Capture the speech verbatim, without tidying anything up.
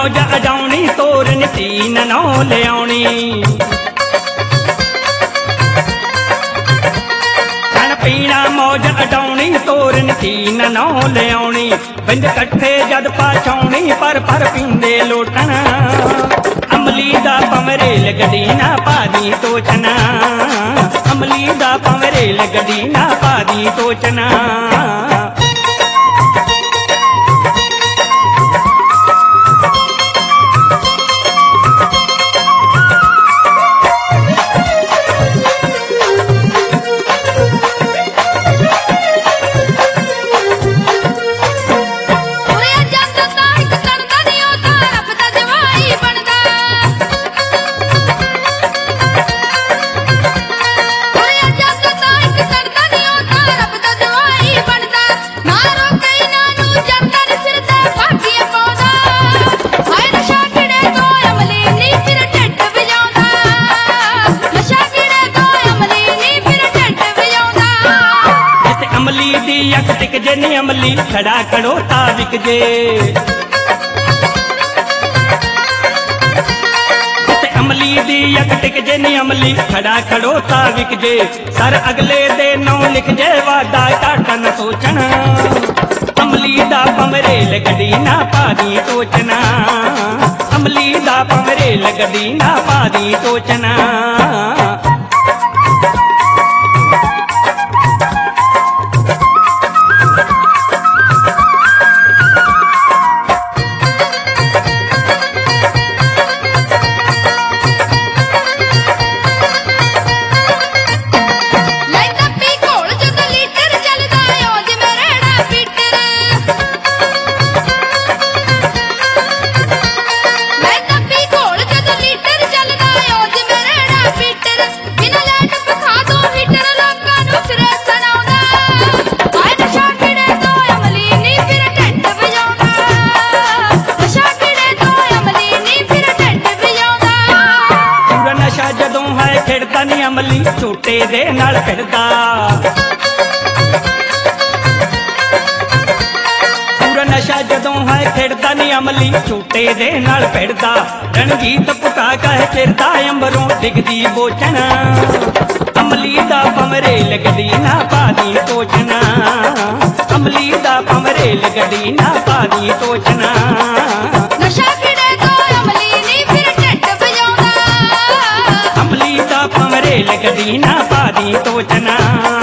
मौज अजाउणी तोरन तीन नौ लियाउणी खाण पीना मौज अडाउणी तोरन तीन नौ लियाउणी पंज कट्ठे जद पाछाउणी पर पर पींदे लोटण अमली दा पमरेल गड्डी ना पादी तोचना अमली दा पमरेल गड्डी ना पादी तोचना अख टिक जे नी अमली खड़ा खड़ोता विक जे अमली दी अख टिक जे नी अमली खड़ा खड़ोता विक जे सर अगले दे नौ लिख जे वादा टाटा न सोचना अमली दा पमरेल गड्डी ना पादी तोचना अमली दा पमरेल गड्डी ना पादी तोचना खिड़दा नी अमली झूटे दे नाल फिरदा पूरा नशा जदों है खिड़दा नी अमली झूटे दे नाल फिरदा रणजीत पुटा कह फिरदा अंबरों डिगदी बोचना अमली दा पमरेल गड्डी ना पादी तोचना अमली दा पमरेल गड्डी ना पादी तोचना नशा खिड़े तो अमली नी फिर ढिड बजाउंदा अमली दा पमरेल गड्डी ना पादी तोचना।